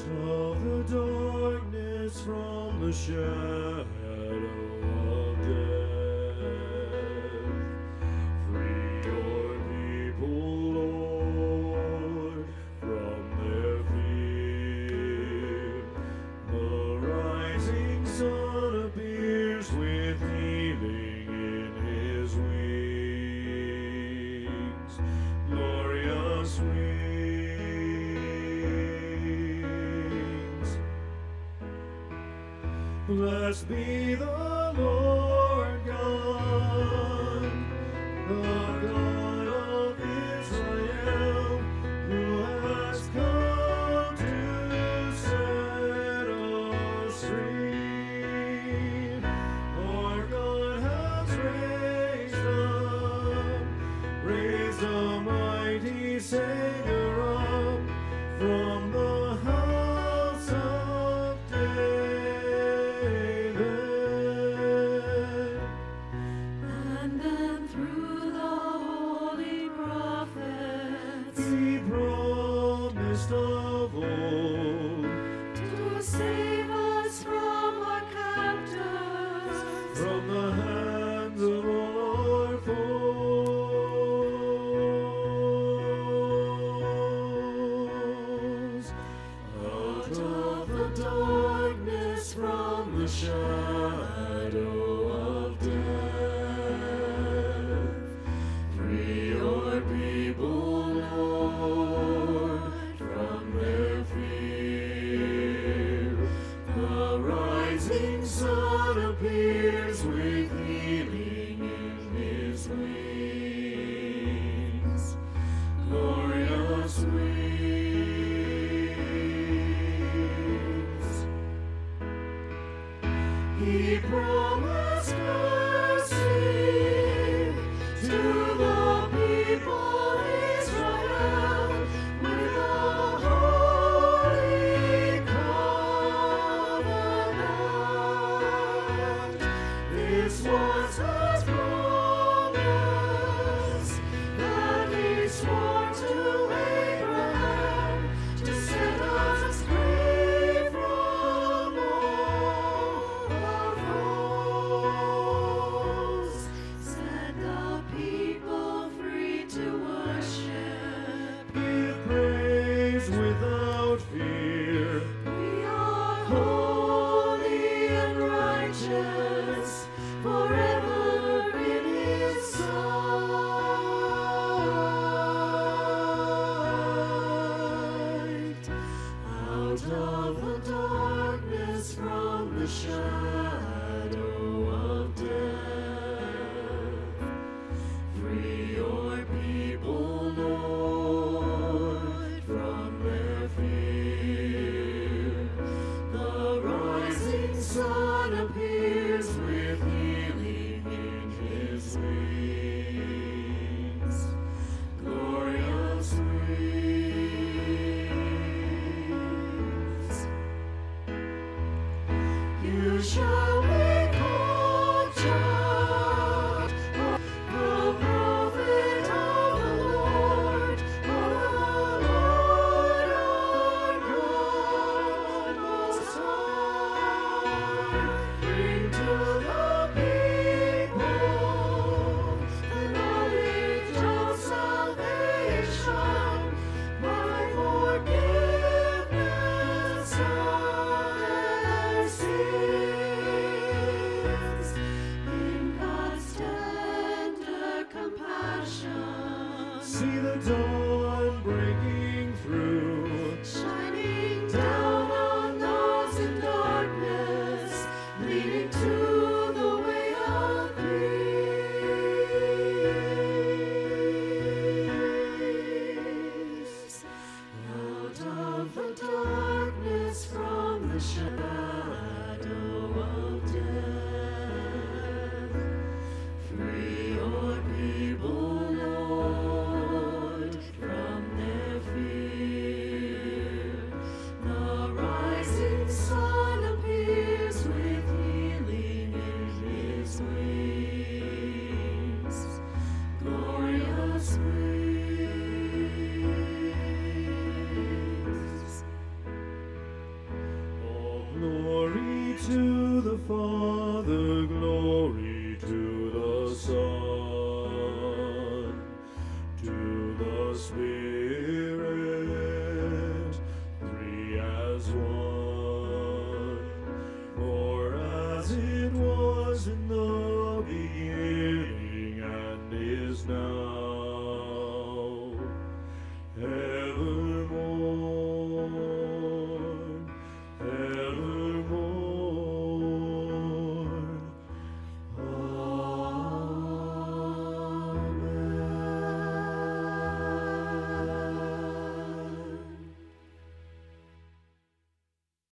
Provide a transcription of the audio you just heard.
of the darkness from the shadow of death. Free your people, Lord, from their fear. The rising sun appears with healing in his wings. Glorious wings. Blessed be the Lord God, the God of Israel, who has come to set us free. Our God has raised a mighty Savior up from the house of David. And then through the holy prophets, He promised of old, to save us from our captors, from the hands of all our foes. Out of the darkness from the shadow of death, free your people, Lord, from their fear. The rising sun appears with healing in his wings. Glorious wings. He promised mercy to the people Israel with a holy covenant. This was his promise that he swore to Abraham, to set us free from all our foes. set the people free to worship. Give praise without fear. We are holy and righteous, forever in his sight. Out of the darkness from the shadow of death, free your people, Lord, from their fear. The rising sun appears with healing in his wings. Glorious wings. You shall be called child of the prophet of the Lord our God Most High. Bring to the people the knowledge of salvation by forgiveness of their sins. In God's tender compassion, See the dawn breaking through, shining down on those in darkness, leading to the way of peace. out of the darkness from the shadow of death. Free your people, Lord, the glory to the Son, to the Spirit, three as one. For as it was in the